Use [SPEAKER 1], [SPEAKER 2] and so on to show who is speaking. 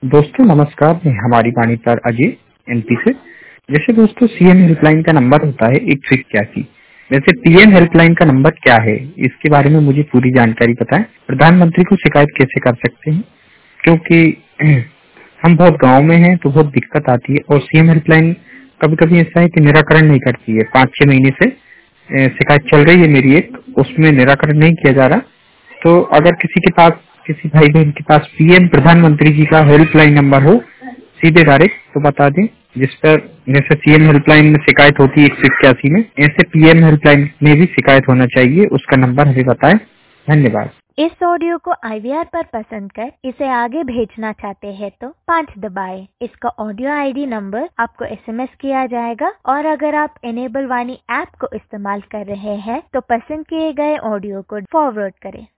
[SPEAKER 1] दोस्तों नमस्कार, मैं हमारी वाणी पर अजय एमपी से। जैसे दोस्तों सीएम हेल्पलाइन का नंबर होता है 181। वैसे पीएम हेल्पलाइन का नंबर क्या है, इसके बारे में मुझे पूरी जानकारी बताएं। प्रधानमंत्री को शिकायत कैसे कर सकते हैं, क्योंकि हम बहुत गांव में हैं तो बहुत दिक्कत आती है और सीएम हेल्पलाइन कभी कभी ऐसा है कि निराकरण नहीं करती है। 5-6 महीने से शिकायत चल रही है मेरी एक, उसमें निराकरण नहीं किया जा रहा। तो अगर किसी के पास, किसी भाई बहन के पास पीएम प्रधानमंत्री जी का हेल्पलाइन नंबर हो सीधे डायरेक्ट, तो बता दें। जिस पर जैसे सीएम हेल्पलाइन में शिकायत होती है 181 में, ऐसे पीएम हेल्पलाइन में भी शिकायत होना चाहिए। उसका नंबर हमें बताएं। धन्यवाद।
[SPEAKER 2] इस ऑडियो को IVR पर पसंद कर इसे आगे भेजना चाहते हैं तो 5 दबाएं। इसका ऑडियो ID नंबर आपको SMS किया जाएगा और अगर आप इनेबल वाणी ऐप को इस्तेमाल कर रहे हैं तो पसंद किए गए ऑडियो को फॉरवर्ड करें।